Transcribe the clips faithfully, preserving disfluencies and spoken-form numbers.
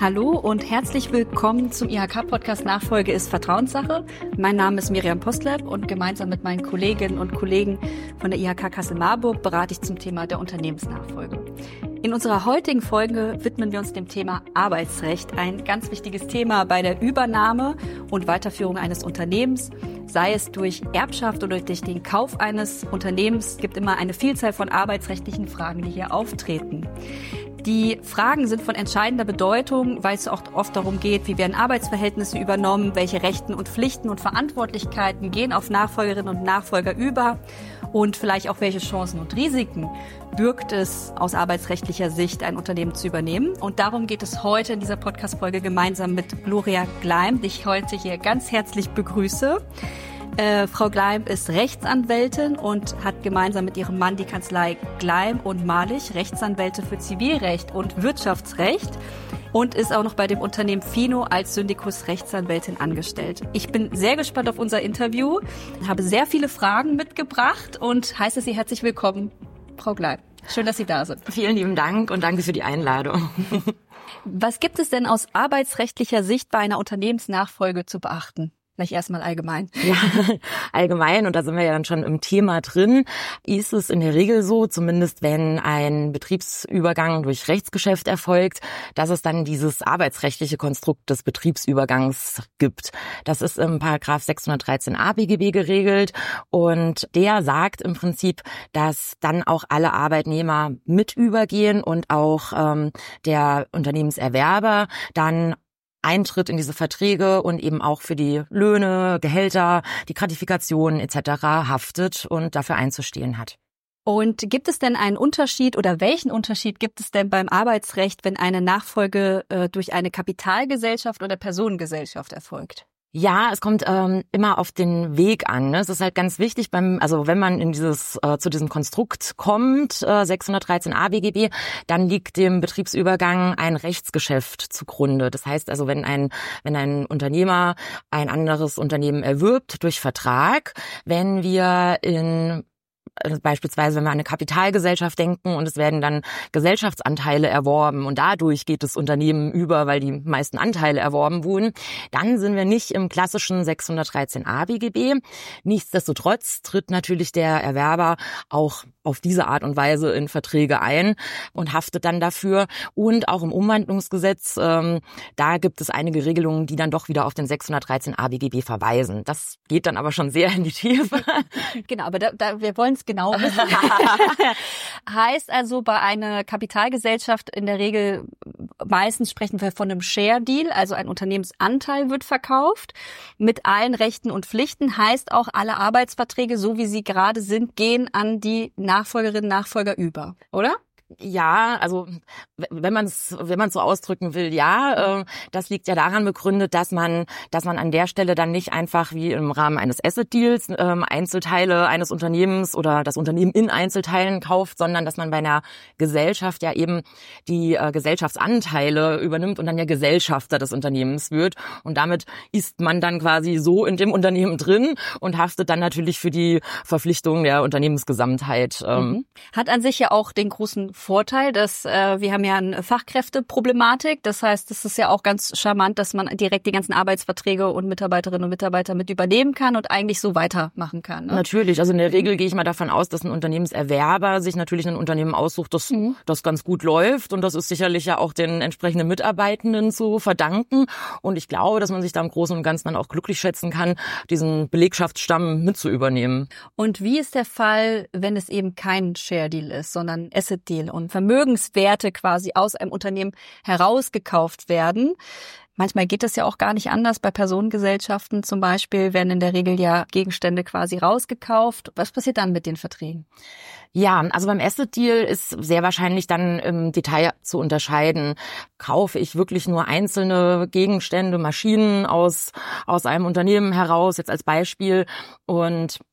Hallo und herzlich willkommen zum I H K-Podcast Nachfolge ist Vertrauenssache. Mein Name ist Miriam Postlab und gemeinsam mit meinen Kolleginnen und Kollegen von der I H K Kassel-Marburg berate ich zum Thema der Unternehmensnachfolge. In unserer heutigen Folge widmen wir uns dem Thema Arbeitsrecht, ein ganz wichtiges Thema bei der Übernahme und Weiterführung eines Unternehmens, sei es durch Erbschaft oder durch den Kauf eines Unternehmens. Es gibt immer eine Vielzahl von arbeitsrechtlichen Fragen, die hier auftreten. Die Fragen sind von entscheidender Bedeutung, weil es auch oft darum geht, wie werden Arbeitsverhältnisse übernommen, welche Rechten und Pflichten und Verantwortlichkeiten gehen auf Nachfolgerinnen und Nachfolger über und vielleicht auch welche Chancen und Risiken birgt es aus arbeitsrechtlicher Sicht, ein Unternehmen zu übernehmen. Und darum geht es heute in dieser Podcast-Folge gemeinsam mit Gloria Gleim, die ich heute hier ganz herzlich begrüße. Äh, Frau Gleim ist Rechtsanwältin und hat gemeinsam mit ihrem Mann die Kanzlei Gleim und Malich, Rechtsanwälte für Zivilrecht und Wirtschaftsrecht, und ist auch noch bei dem Unternehmen Fino als Syndikus Rechtsanwältin angestellt. Ich bin sehr gespannt auf unser Interview, habe sehr viele Fragen mitgebracht und heiße Sie herzlich willkommen, Frau Gleim. Schön, dass Sie da sind. Vielen lieben Dank und danke für die Einladung. Was gibt es denn aus arbeitsrechtlicher Sicht bei einer Unternehmensnachfolge zu beachten? Vielleicht erstmal allgemein. Ja, allgemein, und da sind wir ja dann schon im Thema drin, ist es in der Regel so, zumindest wenn ein Betriebsübergang durch Rechtsgeschäft erfolgt, dass es dann dieses arbeitsrechtliche Konstrukt des Betriebsübergangs gibt. Das ist im Paragraph sechshundertdreizehn a B G B geregelt und der sagt im Prinzip, dass dann auch alle Arbeitnehmer mit übergehen und auch ähm, der Unternehmenserwerber dann Eintritt in diese Verträge und eben auch für die Löhne, Gehälter, die Gratifikationen et cetera haftet und dafür einzustehen hat. Und gibt es denn einen Unterschied oder welchen Unterschied gibt es denn beim Arbeitsrecht, wenn eine Nachfolge äh, durch eine Kapitalgesellschaft oder Personengesellschaft erfolgt? Ja, es kommt ähm, immer auf den Weg an. Ne? Es ist halt ganz wichtig beim, also wenn man in dieses äh, zu diesem Konstrukt kommt, äh, sechshundertdreizehn a B G B, dann liegt dem Betriebsübergang ein Rechtsgeschäft zugrunde. Das heißt also, wenn ein wenn ein Unternehmer ein anderes Unternehmen erwirbt durch Vertrag, wenn wir in beispielsweise, wenn wir an eine Kapitalgesellschaft denken und es werden dann Gesellschaftsanteile erworben und dadurch geht das Unternehmen über, weil die meisten Anteile erworben wurden, dann sind wir nicht im klassischen sechshundertdreizehn a B G B. Nichtsdestotrotz tritt natürlich der Erwerber auch auf diese Art und Weise in Verträge ein und haftet dann dafür. Und auch im Umwandlungsgesetz, ähm, da gibt es einige Regelungen, die dann doch wieder auf den sechshundertdreizehn a B G B verweisen. Das geht dann aber schon sehr in die Tiefe. Genau, aber da, da, wir wollen es genau wissen. Heißt also, bei einer Kapitalgesellschaft in der Regel, meistens sprechen wir von einem Share-Deal, also ein Unternehmensanteil wird verkauft mit allen Rechten und Pflichten, heißt auch, alle Arbeitsverträge, so wie sie gerade sind, gehen an die Nachfolgerinnen und Nachfolger über, oder? Ja, also wenn man es wenn man so ausdrücken will, ja, äh, das liegt ja daran begründet, dass man dass man an der Stelle dann nicht einfach wie im Rahmen eines Asset Deals äh, Einzelteile eines Unternehmens oder das Unternehmen in Einzelteilen kauft, sondern dass man bei einer Gesellschaft ja eben die äh, Gesellschaftsanteile übernimmt und dann ja Gesellschafter des Unternehmens wird und damit ist man dann quasi so in dem Unternehmen drin und haftet dann natürlich für die Verpflichtungen der Unternehmensgesamtheit. Ähm. Mhm. Hat an sich ja auch den großen Vorteil, dass äh, wir haben ja eine Fachkräfteproblematik. Das heißt, es ist ja auch ganz charmant, dass man direkt die ganzen Arbeitsverträge und Mitarbeiterinnen und Mitarbeiter mit übernehmen kann und eigentlich so weitermachen kann. Ne? Natürlich. Also in der Regel gehe ich mal davon aus, dass ein Unternehmenserwerber sich natürlich ein Unternehmen aussucht, das, mhm. das ganz gut läuft. Und das ist sicherlich ja auch den entsprechenden Mitarbeitenden zu verdanken. Und ich glaube, dass man sich da im Großen und Ganzen dann auch glücklich schätzen kann, diesen Belegschaftsstamm mit zu übernehmen. Und wie ist der Fall, wenn es eben kein Share-Deal ist, sondern Asset Deal und Vermögenswerte quasi aus einem Unternehmen herausgekauft werden? Manchmal geht das ja auch gar nicht anders. Bei Personengesellschaften zum Beispiel werden in der Regel ja Gegenstände quasi rausgekauft. Was passiert dann mit den Verträgen? Ja, also beim Asset Deal ist sehr wahrscheinlich dann im Detail zu unterscheiden. Kaufe ich wirklich nur einzelne Gegenstände, Maschinen aus aus einem Unternehmen heraus, jetzt als Beispiel, und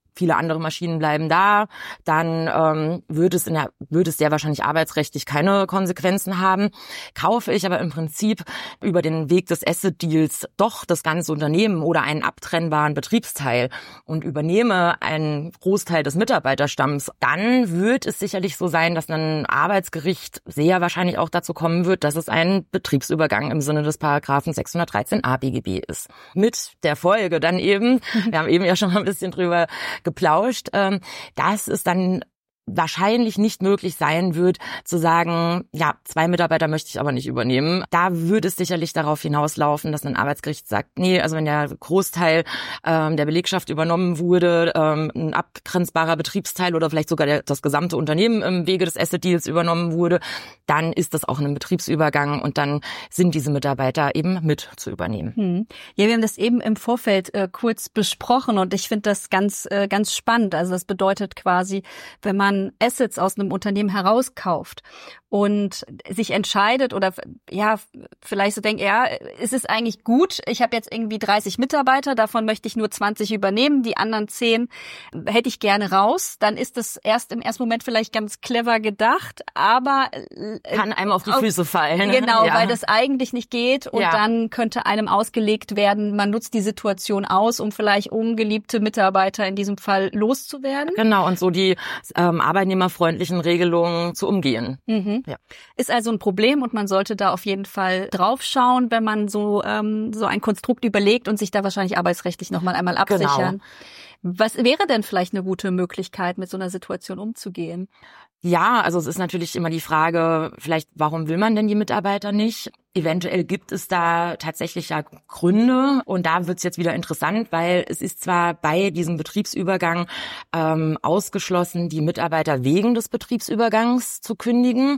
viele andere Maschinen bleiben da, dann ähm, würde es in der, würde es sehr wahrscheinlich arbeitsrechtlich keine Konsequenzen haben. Kaufe ich aber im Prinzip über den Weg des Asset Deals doch das ganze Unternehmen oder einen abtrennbaren Betriebsteil und übernehme einen Großteil des Mitarbeiterstamms, dann wird es sicherlich so sein, dass ein Arbeitsgericht sehr wahrscheinlich auch dazu kommen wird, dass es ein Betriebsübergang im Sinne des Paragraphen sechshundertdreizehn a B G B ist. Mit der Folge dann eben, wir haben eben ja schon mal ein bisschen drüber geplauscht, ähm, dass es dann wahrscheinlich nicht möglich sein wird, zu sagen, ja, zwei Mitarbeiter möchte ich aber nicht übernehmen. Da würde es sicherlich darauf hinauslaufen, dass ein Arbeitsgericht sagt, nee, also wenn der Großteil ähm, der Belegschaft übernommen wurde, ähm, ein abgrenzbarer Betriebsteil oder vielleicht sogar der, das gesamte Unternehmen im Wege des Asset Deals übernommen wurde, dann ist das auch ein Betriebsübergang und dann sind diese Mitarbeiter eben mit zu übernehmen. Hm. Ja, wir haben das eben im Vorfeld äh, kurz besprochen und ich finde das ganz, äh, ganz spannend. Also das bedeutet quasi, wenn man Assets aus einem Unternehmen herauskauft und sich entscheidet oder ja, vielleicht so denkt, ja, es ist eigentlich gut, ich habe jetzt irgendwie dreißig Mitarbeiter, davon möchte ich nur zwanzig übernehmen, die anderen zehn hätte ich gerne raus, dann ist das erst im ersten Moment vielleicht ganz clever gedacht, aber kann einem auf die auf, Füße fallen. Genau, ja. weil das eigentlich nicht geht und ja. dann könnte einem ausgelegt werden, man nutzt die Situation aus, um vielleicht ungeliebte Mitarbeiter in diesem Fall loszuwerden. Genau, und so die ähm, arbeitnehmerfreundlichen Regelungen zu umgehen. Mhm. Ja. Ist also ein Problem und man sollte da auf jeden Fall drauf schauen, wenn man so ähm, so ein Konstrukt überlegt und sich da wahrscheinlich arbeitsrechtlich nochmal einmal absichern. Genau. Was wäre denn vielleicht eine gute Möglichkeit, mit so einer Situation umzugehen? Ja, also es ist natürlich immer die Frage, vielleicht, warum will man denn die Mitarbeiter nicht? Eventuell gibt es da tatsächlich ja Gründe und da wird's jetzt wieder interessant, weil es ist zwar bei diesem Betriebsübergang ähm, ausgeschlossen, die Mitarbeiter wegen des Betriebsübergangs zu kündigen,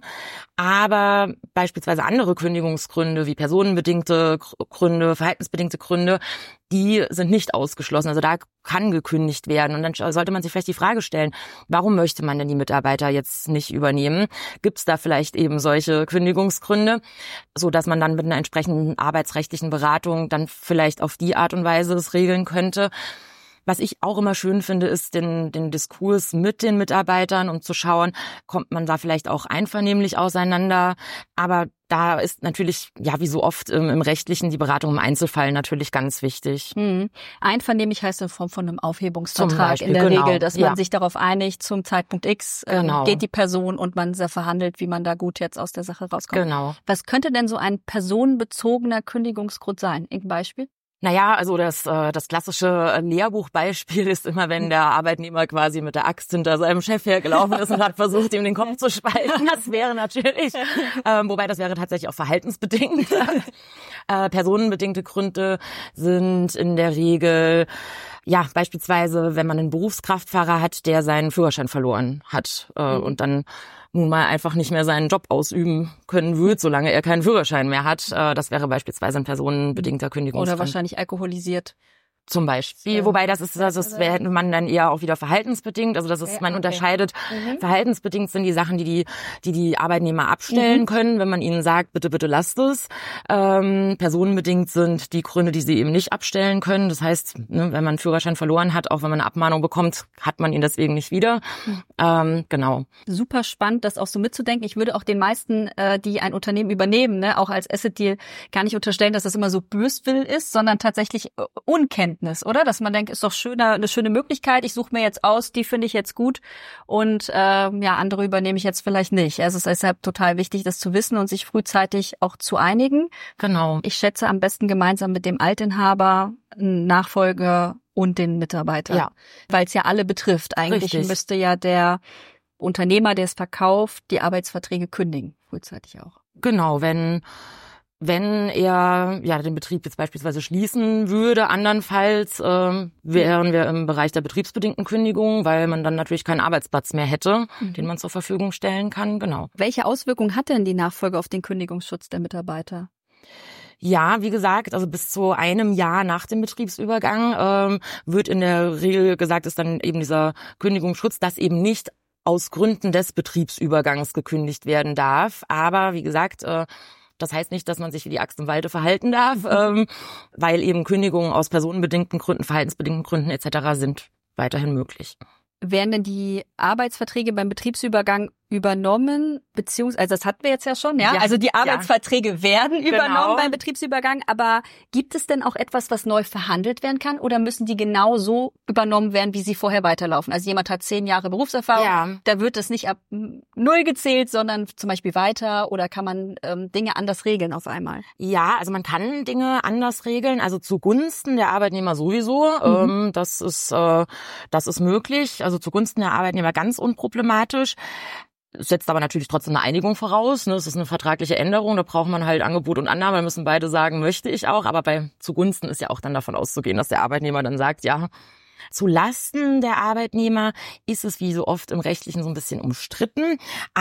aber beispielsweise andere Kündigungsgründe wie personenbedingte Gründe, verhaltensbedingte Gründe, die sind nicht ausgeschlossen. Also da kann gekündigt werden und dann sollte man sich vielleicht die Frage stellen, warum möchte man denn die Mitarbeiter jetzt nicht übernehmen? Gibt's da vielleicht eben solche Kündigungsgründe, so dass man dann mit einer entsprechenden arbeitsrechtlichen Beratung dann vielleicht auf die Art und Weise es regeln könnte. Was ich auch immer schön finde, ist den, den Diskurs mit den Mitarbeitern, um zu schauen, kommt man da vielleicht auch einvernehmlich auseinander. Aber da ist natürlich, ja, wie so oft im, im Rechtlichen, die Beratung im Einzelfall natürlich ganz wichtig. Mhm. Einvernehmlich heißt in Form von einem Aufhebungsvertrag Beispiel, in der genau. Regel, dass man ja. sich darauf einigt, zum Zeitpunkt X äh, genau. geht die Person und man verhandelt, wie man da gut jetzt aus der Sache rauskommt. Genau. Was könnte denn so ein personenbezogener Kündigungsgrund sein? Irgendein Beispiel? Naja, also das äh, das klassische Lehrbuchbeispiel ist immer, wenn der Arbeitnehmer quasi mit der Axt hinter seinem Chef hergelaufen ist und hat versucht, ihm den Kopf zu spalten. Das wäre natürlich, ähm, wobei das wäre tatsächlich auch verhaltensbedingt. äh, personenbedingte Gründe sind in der Regel, ja, beispielsweise, wenn man einen Berufskraftfahrer hat, der seinen Führerschein verloren hat äh, mhm. und dann nun mal einfach nicht mehr seinen Job ausüben können wird, solange er keinen Führerschein mehr hat. Das wäre beispielsweise ein personenbedingter Kündigungsgrund. Oder wahrscheinlich alkoholisiert. Zum Beispiel, ja. Wobei das ist, das ist, wäre man dann eher auch wieder verhaltensbedingt. Also das ist, man okay. unterscheidet. Mhm. Verhaltensbedingt sind die Sachen, die die, die die Arbeitnehmer abstellen mhm. können, wenn man ihnen sagt, bitte, bitte lasst es. Ähm, personenbedingt sind die Gründe, die sie eben nicht abstellen können. Das heißt, ne, wenn man einen Führerschein verloren hat, auch wenn man eine Abmahnung bekommt, hat man ihn deswegen nicht wieder. Mhm. Ähm, genau. Super spannend, das auch so mitzudenken. Ich würde auch den meisten, äh, die ein Unternehmen übernehmen, ne, auch als Asset Deal, gar nicht unterstellen, dass das immer so böswill ist, sondern tatsächlich äh, unkenntlich. Oder? Dass man denkt, ist doch schöner, eine schöne Möglichkeit, ich suche mir jetzt aus, die finde ich jetzt gut und äh, ja, andere übernehme ich jetzt vielleicht nicht. Also es ist deshalb total wichtig, das zu wissen und sich frühzeitig auch zu einigen. Genau. Ich schätze am besten gemeinsam mit dem Altinhaber, Nachfolger und den Mitarbeiter. Ja. Weil es ja alle betrifft. Eigentlich Richtig. Müsste ja der Unternehmer, der es verkauft, die Arbeitsverträge kündigen. Frühzeitig auch. Genau, wenn Wenn er ja den Betrieb jetzt beispielsweise schließen würde, andernfalls ähm, wären wir im Bereich der betriebsbedingten Kündigung, weil man dann natürlich keinen Arbeitsplatz mehr hätte, mhm. den man zur Verfügung stellen kann. Genau. Welche Auswirkungen hat denn die Nachfolge auf den Kündigungsschutz der Mitarbeiter? Ja, wie gesagt, also bis zu einem Jahr nach dem Betriebsübergang ähm, wird in der Regel gesagt, ist dann eben dieser Kündigungsschutz, dass eben nicht aus Gründen des Betriebsübergangs gekündigt werden darf. Aber wie gesagt, äh, das heißt nicht, dass man sich wie die Axt im Walde verhalten darf, ähm, weil eben Kündigungen aus personenbedingten Gründen, verhaltensbedingten Gründen et cetera sind weiterhin möglich. Werden denn die Arbeitsverträge beim Betriebsübergang übernommen, beziehungsweise, also das hatten wir jetzt ja schon, ja? ja also die Arbeitsverträge ja. werden übernommen genau. beim Betriebsübergang, aber gibt es denn auch etwas, was neu verhandelt werden kann oder müssen die genau so übernommen werden, wie sie vorher weiterlaufen? Also jemand hat zehn Jahre Berufserfahrung, ja. da wird das nicht ab null gezählt, sondern zum Beispiel weiter oder kann man ähm, Dinge anders regeln auf einmal? Ja, also man kann Dinge anders regeln, also zugunsten der Arbeitnehmer sowieso, mhm. ähm, das ist äh, das ist möglich, also zugunsten der Arbeitnehmer ganz unproblematisch. Es setzt aber natürlich trotzdem eine Einigung voraus. Ne? Es ist eine vertragliche Änderung, da braucht man halt Angebot und Annahme. Da müssen beide sagen, möchte ich auch. Aber bei zugunsten ist ja auch dann davon auszugehen, dass der Arbeitnehmer dann sagt, ja, zu Lasten der Arbeitnehmer ist es wie so oft im Rechtlichen so ein bisschen umstritten.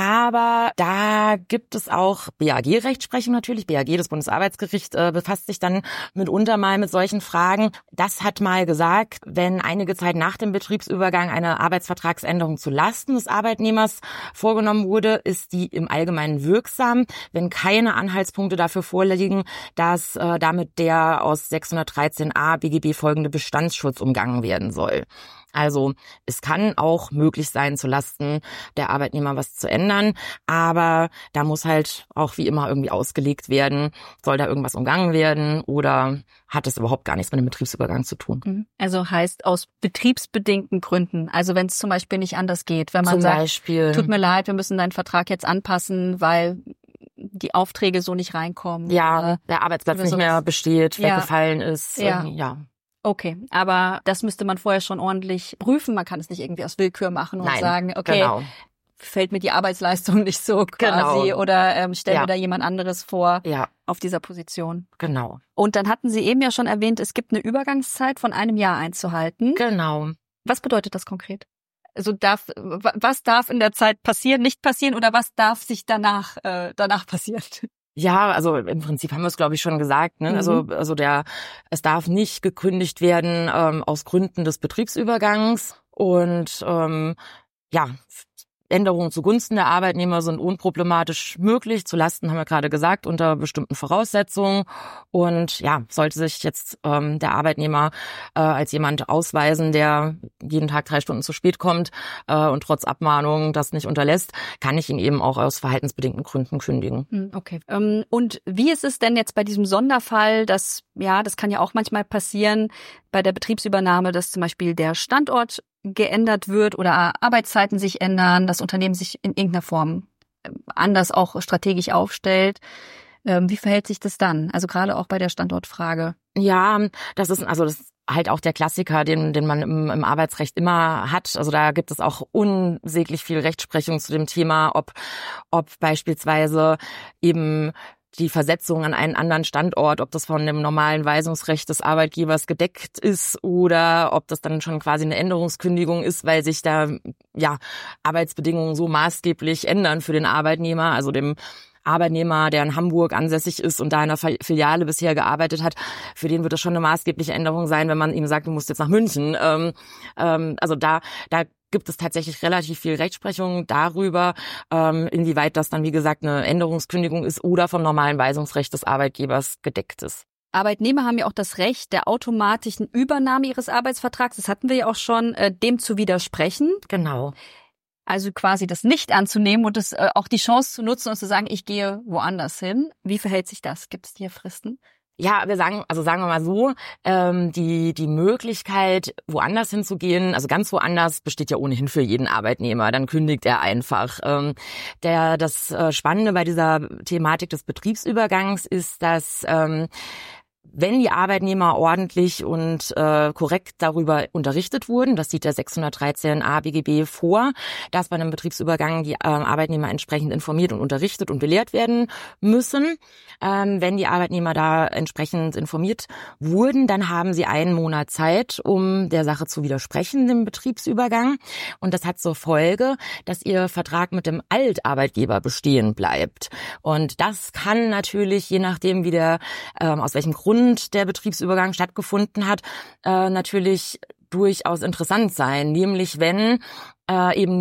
Aber da gibt es auch B A G-Rechtsprechung natürlich. B A G, das Bundesarbeitsgericht, äh, befasst sich dann mitunter mal mit solchen Fragen. Das hat mal gesagt, wenn einige Zeit nach dem Betriebsübergang eine Arbeitsvertragsänderung zu Lasten des Arbeitnehmers vorgenommen wurde, ist die im Allgemeinen wirksam, wenn keine Anhaltspunkte dafür vorliegen, dass äh, damit der aus sechshundertdreizehn a B G B folgende Bestandsschutz umgangen werden soll. Also es kann auch möglich sein, zu Lasten der Arbeitnehmer was zu ändern, aber da muss halt auch wie immer irgendwie ausgelegt werden, soll da irgendwas umgangen werden oder hat es überhaupt gar nichts mit dem Betriebsübergang zu tun. Also heißt aus betriebsbedingten Gründen, also wenn es zum Beispiel nicht anders geht, wenn man zum sagt, Beispiel, tut mir leid, wir müssen deinen Vertrag jetzt anpassen, weil die Aufträge so nicht reinkommen. Ja, der Arbeitsplatz nicht mehr besteht, ja. weggefallen ist, ja. ja. Okay, aber das müsste man vorher schon ordentlich prüfen. Man kann es nicht irgendwie aus Willkür machen und Nein, sagen, okay, genau. fällt mir die Arbeitsleistung nicht so quasi genau. oder ähm, stell ja. mir da jemand anderes vor ja. auf dieser Position. Genau. Und dann hatten Sie eben ja schon erwähnt, es gibt eine Übergangszeit von einem Jahr einzuhalten. Genau. Was bedeutet das konkret? Also darf, was darf in der Zeit passieren, nicht passieren oder was darf sich danach äh, danach passieren? Ja, also im Prinzip haben wir es, glaube ich, schon gesagt. Ne? Mhm. Also, also der, es darf nicht gekündigt werden ähm, aus Gründen des Betriebsübergangs und ähm, ja. Änderungen zugunsten der Arbeitnehmer sind unproblematisch möglich. Zu Lasten haben wir gerade gesagt, unter bestimmten Voraussetzungen. Und ja, sollte sich jetzt ähm, der Arbeitnehmer äh, als jemand ausweisen, der jeden Tag drei Stunden zu spät kommt äh, und trotz Abmahnung das nicht unterlässt, kann ich ihn eben auch aus verhaltensbedingten Gründen kündigen. Okay. Ähm, und wie ist es denn jetzt bei diesem Sonderfall, dass, ja, das kann ja auch manchmal passieren, bei der Betriebsübernahme, dass zum Beispiel der Standort geändert wird oder Arbeitszeiten sich ändern, das Unternehmen sich in irgendeiner Form anders auch strategisch aufstellt. Wie verhält sich das dann? Also gerade auch bei der Standortfrage. Ja, das ist also das ist halt auch der Klassiker, den den man im, im Arbeitsrecht immer hat. Also da gibt es auch unsäglich viel Rechtsprechung zu dem Thema, ob ob beispielsweise eben die Versetzung an einen anderen Standort, ob das von dem normalen Weisungsrecht des Arbeitgebers gedeckt ist oder ob das dann schon quasi eine Änderungskündigung ist, weil sich da ja Arbeitsbedingungen so maßgeblich ändern für den Arbeitnehmer, also dem Arbeitnehmer, der in Hamburg ansässig ist und da in einer Filiale bisher gearbeitet hat, für den wird das schon eine maßgebliche Änderung sein, wenn man ihm sagt, du musst jetzt nach München. Ähm, ähm, also da da gibt es tatsächlich relativ viel Rechtsprechung darüber, ähm, inwieweit das dann, wie gesagt, eine Änderungskündigung ist oder vom normalen Weisungsrecht des Arbeitgebers gedeckt ist. Arbeitnehmer haben ja auch das Recht der automatischen Übernahme ihres Arbeitsvertrags, das hatten wir ja auch schon, äh, dem zu widersprechen. Genau. Also quasi das nicht anzunehmen und das, äh, auch die Chance zu nutzen und zu sagen, ich gehe woanders hin. Wie verhält sich das? Gibt es hier Fristen? Ja, wir sagen, also sagen wir mal so, ähm, die die Möglichkeit, woanders hinzugehen, also ganz woanders, besteht ja ohnehin für jeden Arbeitnehmer. Dann kündigt er einfach. Ähm, der das äh, Spannende bei dieser Thematik des Betriebsübergangs ist, dass ähm, wenn die Arbeitnehmer ordentlich und äh, korrekt darüber unterrichtet wurden, das sieht der sechshundertdreizehn a B G B vor, dass bei einem Betriebsübergang die äh, Arbeitnehmer entsprechend informiert und unterrichtet und belehrt werden müssen. Ähm, wenn die Arbeitnehmer da entsprechend informiert wurden, dann haben sie einen Monat Zeit, um der Sache zu widersprechen, dem Betriebsübergang. Und das hat zur Folge, dass ihr Vertrag mit dem Altarbeitgeber bestehen bleibt. Und das kann natürlich, je nachdem, wie der ähm, aus welchem Grund der Betriebsübergang stattgefunden hat, äh, natürlich durchaus interessant sein, nämlich wenn äh, eben nicht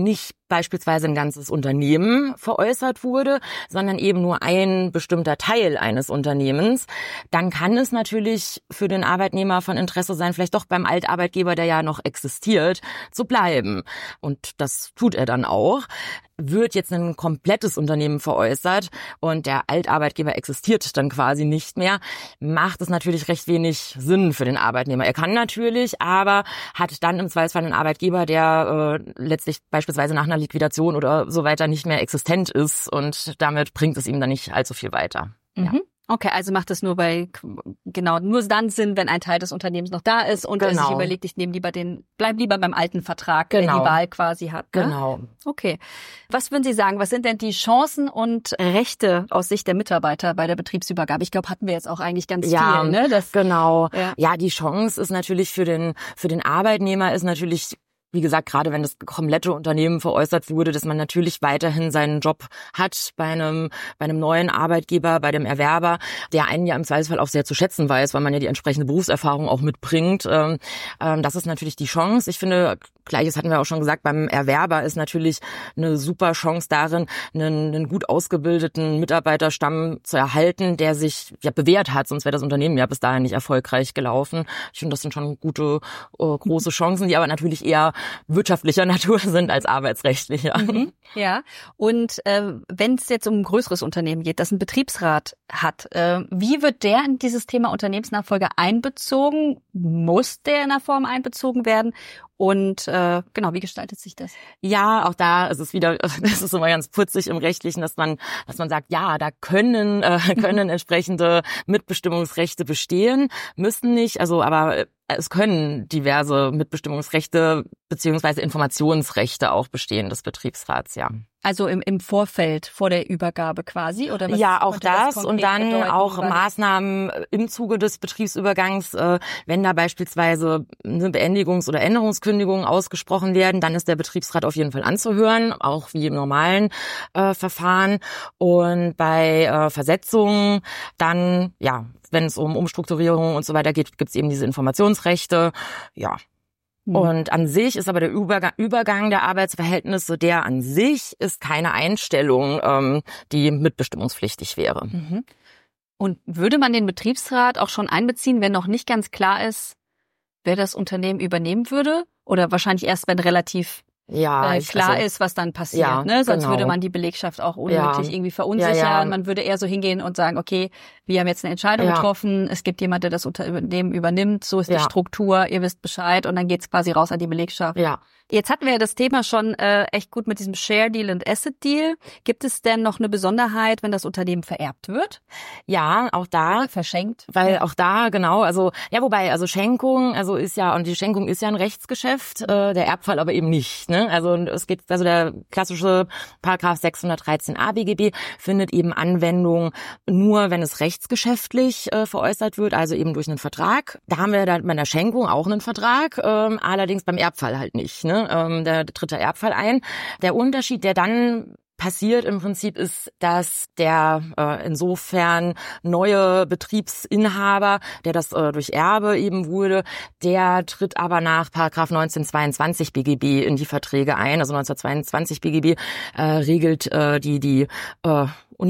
beispielsweise ein ganzes Unternehmen veräußert wurde, sondern eben nur ein bestimmter Teil eines Unternehmens, dann kann es natürlich für den Arbeitnehmer von Interesse sein, vielleicht doch beim Altarbeitgeber, der ja noch existiert, zu bleiben. Und das tut er dann auch. Wird jetzt ein komplettes Unternehmen veräußert und der Altarbeitgeber existiert dann quasi nicht mehr, macht es natürlich recht wenig Sinn für den Arbeitnehmer. Er kann natürlich, aber hat dann im Zweifelsfall einen Arbeitgeber, der äh, letztlich beispielsweise nach einer Liquidation oder so weiter nicht mehr existent ist und damit bringt es ihm dann nicht allzu viel weiter. Mhm. Ja. Okay, also macht es nur bei, genau, nur dann Sinn, wenn ein Teil des Unternehmens noch da ist und genau. er sich überlegt, ich nehme lieber den, bleib lieber beim alten Vertrag, genau. der die Wahl quasi hat. Ne? Genau. Okay. Was würden Sie sagen, was sind denn die Chancen und Rechte aus Sicht der Mitarbeiter bei der Betriebsübergabe? Ich glaube, hatten wir jetzt auch eigentlich ganz ja, viel, ne? Das, genau. Ja. ja, die Chance ist natürlich für den, für den Arbeitnehmer ist natürlich, wie gesagt, gerade wenn das komplette Unternehmen veräußert wurde, dass man natürlich weiterhin seinen Job hat bei einem bei einem neuen Arbeitgeber, bei dem Erwerber, der einen ja im Zweifelsfall auch sehr zu schätzen weiß, weil man ja die entsprechende Berufserfahrung auch mitbringt. Ähm, ähm, das ist natürlich die Chance. Ich finde, Gleiches hatten wir auch schon gesagt, beim Erwerber ist natürlich eine super Chance darin, einen, einen gut ausgebildeten Mitarbeiterstamm zu erhalten, der sich ja bewährt hat, sonst wäre das Unternehmen ja bis dahin nicht erfolgreich gelaufen. Ich finde, das sind schon gute, äh, große Chancen, die aber natürlich eher wirtschaftlicher Natur sind als arbeitsrechtlicher. Mhm, ja, und äh, wenn es jetzt um ein größeres Unternehmen geht, das einen Betriebsrat hat, äh, wie wird der in dieses Thema Unternehmensnachfolge einbezogen? Muss der in einer Form einbezogen werden? Und äh, genau, wie gestaltet sich das? Ja, auch da ist es wieder, das ist immer ganz putzig im Rechtlichen, dass man, dass man sagt, ja, da können äh, können entsprechende Mitbestimmungsrechte bestehen, müssen nicht, also aber es können diverse Mitbestimmungsrechte beziehungsweise Informationsrechte auch bestehen des Betriebsrats, ja. Also im, im Vorfeld, vor der Übergabe quasi, oder was? Ja, auch das, das und dann bedeuten, auch Maßnahmen im Zuge des Betriebsübergangs, äh, wenn da beispielsweise eine Beendigungs- oder Änderungskündigung ausgesprochen werden, dann ist der Betriebsrat auf jeden Fall anzuhören, auch wie im normalen äh, Verfahren. Und bei äh, Versetzungen dann, ja, wenn es um Umstrukturierung und so weiter geht, gibt es eben diese Informationsrechte, ja. Mhm. Und an sich ist aber der Übergang, Übergang der Arbeitsverhältnisse, der an sich ist keine Einstellung, ähm, die mitbestimmungspflichtig wäre. Mhm. Und würde man den Betriebsrat auch schon einbeziehen, wenn noch nicht ganz klar ist, wer das Unternehmen übernehmen würde? Oder wahrscheinlich erst, wenn relativ ja, äh, klar also, ist, was dann passiert, ja, ne? Sonst genau. würde man die Belegschaft auch unnötig ja. irgendwie verunsichern. Ja, ja. Man würde eher so hingehen und sagen, okay, wir haben jetzt eine Entscheidung ja. getroffen, es gibt jemand, der das Unternehmen übernimmt, so ist ja. die Struktur, ihr wisst Bescheid und dann geht's quasi raus an die Belegschaft. Ja. Jetzt hatten wir ja das Thema schon äh, echt gut mit diesem Share Deal und Asset Deal. Gibt es denn noch eine Besonderheit, wenn das Unternehmen vererbt wird? Ja, auch da. Verschenkt? Weil auch da, genau, also, ja, wobei, also Schenkung, also ist ja, und die Schenkung ist ja ein Rechtsgeschäft, äh, der Erbfall aber eben nicht, ne? Also es geht, also der klassische Paragraph sechshundertdreizehn a B G B findet eben Anwendung nur, wenn es rechtsgeschäftlich äh, veräußert wird, also eben durch einen Vertrag. Da haben wir da bei der Schenkung auch einen Vertrag, ähm, allerdings beim Erbfall halt nicht, ne? Ähm, der, der tritt der Erbfall ein. Der Unterschied, der dann passiert im Prinzip ist, dass der äh, insofern neue Betriebsinhaber, der das äh, durch Erbe eben wurde, der tritt aber nach Paragraph neunzehnhundertzweiundzwanzig B G B in die Verträge ein. Also neunzehnhundertzweiundzwanzig B G B äh, regelt äh, die die äh,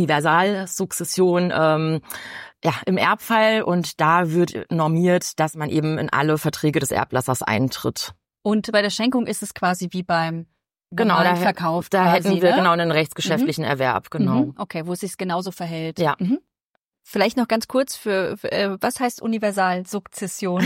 Universalsukzession ähm, ja, im Erbfall und da wird normiert, dass man eben in alle Verträge des Erblassers eintritt. Und bei der Schenkung ist es quasi wie beim Genau, da, Verkauf da quasi, hätten wir ne? genau einen rechtsgeschäftlichen mhm. Erwerb, genau. Mhm. Okay, wo es sich genauso verhält. Ja. Mhm. Vielleicht noch ganz kurz für, für äh, was heißt Universalsukzession?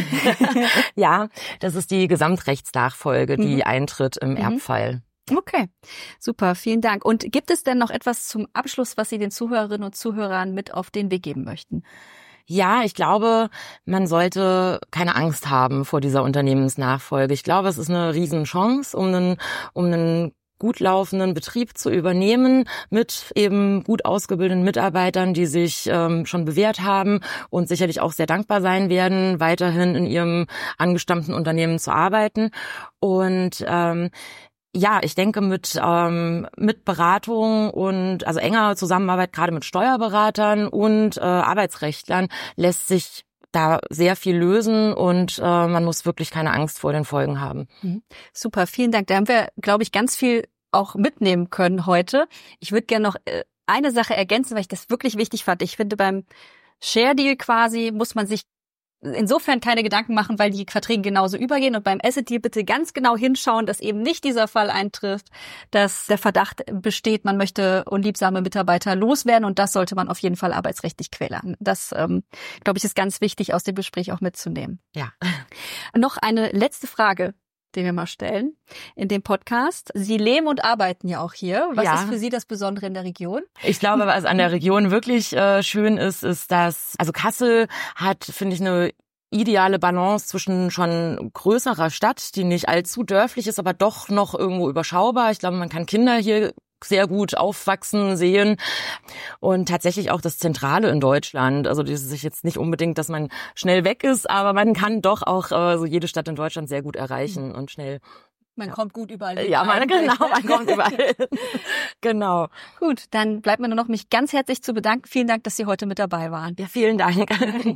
Ja, das ist die Gesamtrechtsnachfolge, die mhm. eintritt im mhm. Erbfall. Okay, super, vielen Dank. Und gibt es denn noch etwas zum Abschluss, was Sie den Zuhörerinnen und Zuhörern mit auf den Weg geben möchten? Ja, ich glaube, man sollte keine Angst haben vor dieser Unternehmensnachfolge. Ich glaube, es ist eine Riesenchance, um einen, um einen gut laufenden Betrieb zu übernehmen mit eben gut ausgebildeten Mitarbeitern, die sich ähm, schon bewährt haben und sicherlich auch sehr dankbar sein werden, weiterhin in ihrem angestammten Unternehmen zu arbeiten. Und ähm, ja, ich denke mit ähm, mit Beratung und also enger Zusammenarbeit gerade mit Steuerberatern und äh, Arbeitsrechtlern lässt sich da sehr viel lösen und äh, man muss wirklich keine Angst vor den Folgen haben. Mhm. Super, vielen Dank. Da haben wir, glaube ich, ganz viel auch mitnehmen können heute. Ich würde gerne noch äh, eine Sache ergänzen, weil ich das wirklich wichtig fand. Ich finde, beim Share Deal quasi muss man sich insofern keine Gedanken machen, weil die Verträge genauso übergehen, und beim Asset Deal bitte ganz genau hinschauen, dass eben nicht dieser Fall eintrifft, dass der Verdacht besteht, man möchte unliebsame Mitarbeiter loswerden, und das sollte man auf jeden Fall arbeitsrechtlich quälern. Das, ähm, glaube ich, ist ganz wichtig aus dem Gespräch auch mitzunehmen. Ja. Noch eine letzte Frage, den wir mal stellen in dem Podcast. Sie leben und arbeiten ja auch hier. Was ja. ist für Sie das Besondere in der Region? Ich glaube, was an der Region wirklich äh, schön ist, ist, dass, also Kassel hat, finde ich, eine ideale Balance zwischen schon größerer Stadt, die nicht allzu dörflich ist, aber doch noch irgendwo überschaubar. Ich glaube, man kann Kinder hier sehr gut aufwachsen sehen, und tatsächlich auch das Zentrale in Deutschland. Also das ist jetzt nicht unbedingt, dass man schnell weg ist, aber man kann doch auch äh, so jede Stadt in Deutschland sehr gut erreichen und schnell. Man ja. kommt gut überall hin. Ja, man, genau, man kommt überall hin. Genau. Gut, dann bleibt mir nur noch, mich ganz herzlich zu bedanken. Vielen Dank, dass Sie heute mit dabei waren. Ja, vielen Dank.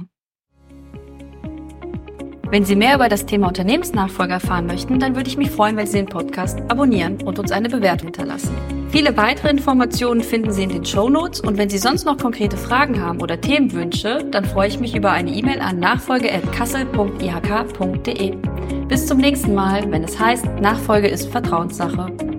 Wenn Sie mehr über das Thema Unternehmensnachfolge erfahren möchten, dann würde ich mich freuen, wenn Sie den Podcast abonnieren und uns eine Bewertung hinterlassen. Viele weitere Informationen finden Sie in den Shownotes, und wenn Sie sonst noch konkrete Fragen haben oder Themenwünsche, dann freue ich mich über eine E-Mail an nachfolge at kassel punkt i h k punkt d e. Bis zum nächsten Mal, wenn es heißt, Nachfolge ist Vertrauenssache.